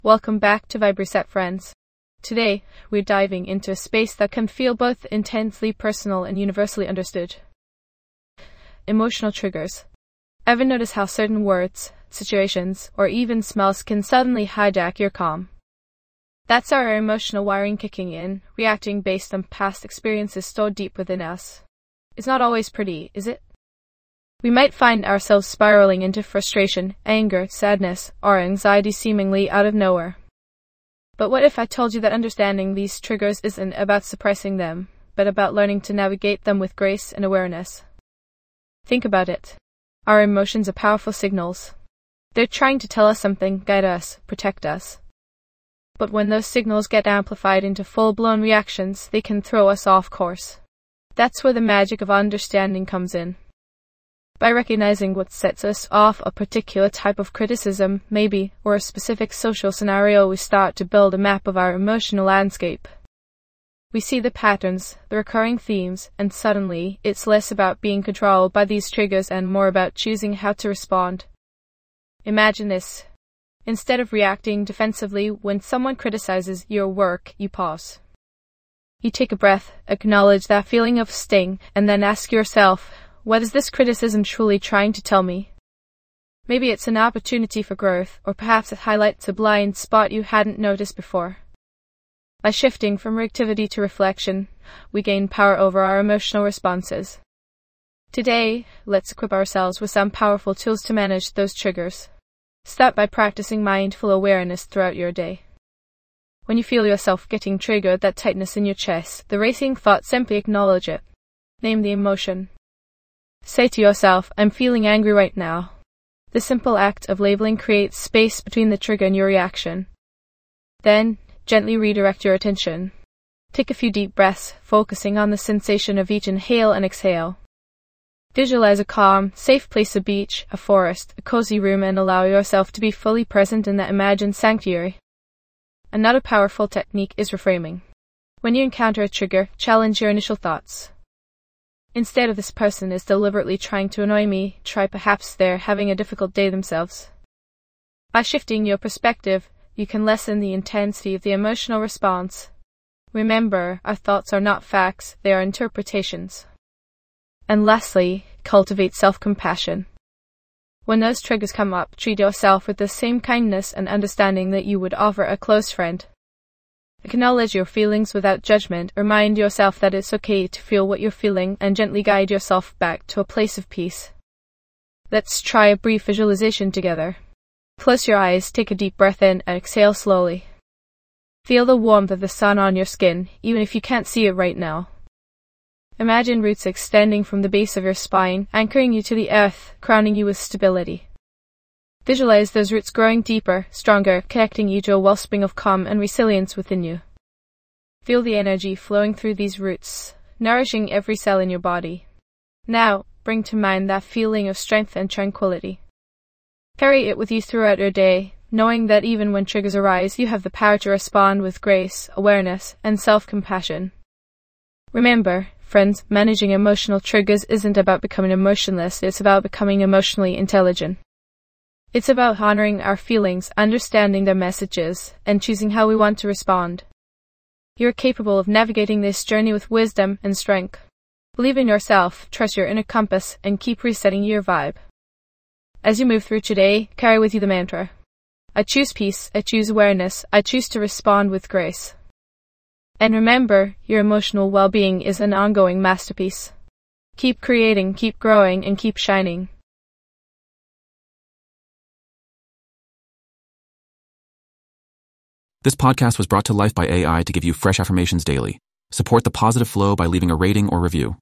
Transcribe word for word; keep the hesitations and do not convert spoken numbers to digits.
Welcome back to Vibe Reset, friends. Today, we're diving into a space that can feel both intensely personal and universally understood. Emotional triggers. Ever notice how certain words, situations, or even smells can suddenly hijack your calm? That's our emotional wiring kicking in, reacting based on past experiences stored deep within us. It's not always pretty, is it? We might find ourselves spiraling into frustration, anger, sadness, or anxiety seemingly out of nowhere. But what if I told you that understanding these triggers isn't about suppressing them, but about learning to navigate them with grace and awareness? Think about it. Our emotions are powerful signals. They're trying to tell us something, guide us, protect us. But when those signals get amplified into full-blown reactions, they can throw us off course. That's where the magic of understanding comes in. By recognizing what sets us off, a particular type of criticism, maybe, or a specific social scenario, we start to build a map of our emotional landscape. We see the patterns, the recurring themes, and suddenly, it's less about being controlled by these triggers and more about choosing how to respond. Imagine this. Instead of reacting defensively when someone criticizes your work, you pause. You take a breath, acknowledge that feeling of sting, and then ask yourself, what is this criticism truly trying to tell me? Maybe it's an opportunity for growth, or perhaps it highlights a blind spot you hadn't noticed before. By shifting from reactivity to reflection, we gain power over our emotional responses. Today, let's equip ourselves with some powerful tools to manage those triggers. Start by practicing mindful awareness throughout your day. When you feel yourself getting triggered, that tightness in your chest, the racing thought, simply acknowledge it. Name the emotion. Say to yourself, I'm feeling angry right now. The simple act of labeling creates space between the trigger and your reaction. Then, gently redirect your attention. Take a few deep breaths, focusing on the sensation of each inhale and exhale. Visualize a calm, safe place, a beach, a forest, a cozy room, and allow yourself to be fully present in that imagined sanctuary. Another powerful technique is reframing. When you encounter a trigger, challenge your initial thoughts. Instead of this person is deliberately trying to annoy me, try perhaps they're having a difficult day themselves. By shifting your perspective, you can lessen the intensity of the emotional response. Remember, our thoughts are not facts, they are interpretations. And lastly, cultivate self-compassion. When those triggers come up, treat yourself with the same kindness and understanding that you would offer a close friend. Acknowledge your feelings without judgment. Remind yourself that it's okay to feel what you're feeling and gently guide yourself back to a place of peace. Let's try a brief visualization together. Close your eyes, take a deep breath in, and exhale slowly. Feel the warmth of the sun on your skin, even if you can't see it right now. Imagine roots extending from the base of your spine, anchoring you to the earth, crowning you with stability. Visualize those roots growing deeper, stronger, connecting you to a wellspring of calm and resilience within you. Feel the energy flowing through these roots, nourishing every cell in your body. Now, bring to mind that feeling of strength and tranquility. Carry it with you throughout your day, knowing that even when triggers arise, you have the power to respond with grace, awareness, and self-compassion. Remember, friends, managing emotional triggers isn't about becoming emotionless, it's about becoming emotionally intelligent. It's about honoring our feelings, understanding their messages, and choosing how we want to respond. You're capable of navigating this journey with wisdom and strength. Believe in yourself, trust your inner compass, and keep resetting your vibe. As you move through today, carry with you the mantra. I choose peace, I choose awareness, I choose to respond with grace. And remember, your emotional well-being is an ongoing masterpiece. Keep creating, keep growing, and keep shining. This podcast was brought to life by A I to give you fresh affirmations daily. Support the positive flow by leaving a rating or review.